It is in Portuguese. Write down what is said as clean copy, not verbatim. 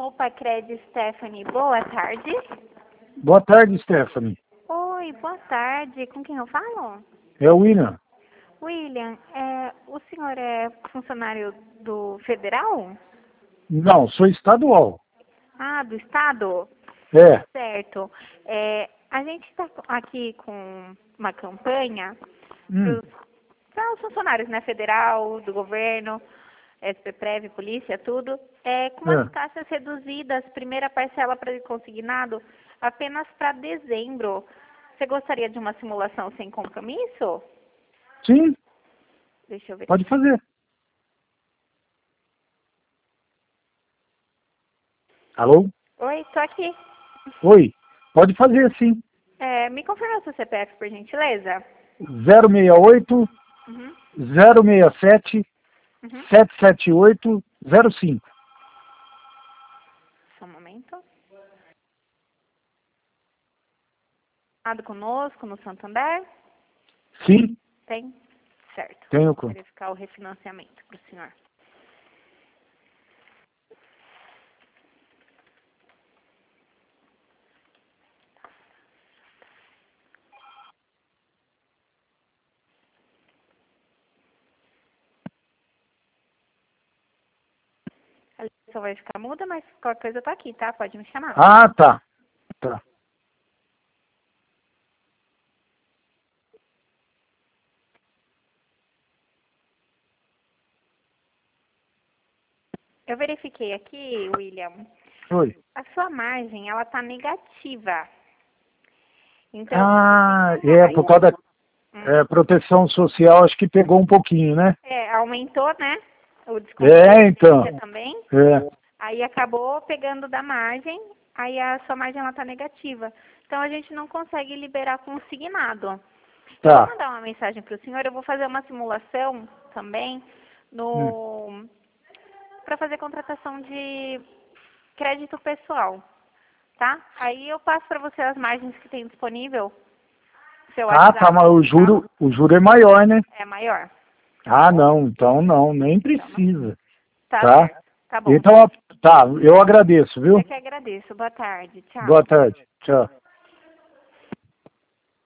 Opa, Cred Stephanie, boa tarde. Boa tarde, Stephanie. Oi, boa tarde. Com quem eu falo? É o William. William, o senhor é funcionário do federal? Não, sou estadual. Ah, do estado? É. Certo. A gente está aqui com uma campanha Hum. para os funcionários, né, federal, do governo, SPPrev, polícia, tudo, com as taxas reduzidas, primeira parcela para consignado, apenas para dezembro. Você gostaria de uma simulação sem compromisso? Sim, Deixa eu ver. pode fazer. Alô? Oi, tô aqui. Oi, pode fazer sim. Me confirma o seu CPF, por gentileza? 068 Uhum, 067 uhum. 778 05. Só um momento. Nada conosco no Santander? Sim, Tem? Certo. tenho Vou conta. verificar o refinanciamento para o senhor. A ligação vai ficar muda, mas qualquer coisa eu tô aqui, tá? Pode me chamar. Ah, tá. Tá. Eu verifiquei aqui, William. Oi. A sua margem, ela tá negativa. Então, Ah, R$ por causa da Hum. proteção social, acho que pegou um pouquinho, né? Aumentou, né? O desconto de Então. residência também. É. Aí acabou pegando da margem, aí a sua margem ela tá negativa. Então a gente não consegue liberar consignado. Eu vou Tá. mandar uma mensagem para o senhor, eu vou fazer uma simulação também para fazer contratação de crédito pessoal, tá? Aí eu passo para você as margens que tem disponível, seu Ah, tá, WhatsApp, mas o juro é maior, né? é maior. Ah, não, então não, nem Então, não. precisa, Tá tá? certo. Tá bom. Então, tá, eu agradeço, viu? Eu que agradeço. Boa tarde. Tchau. Boa tarde, tchau.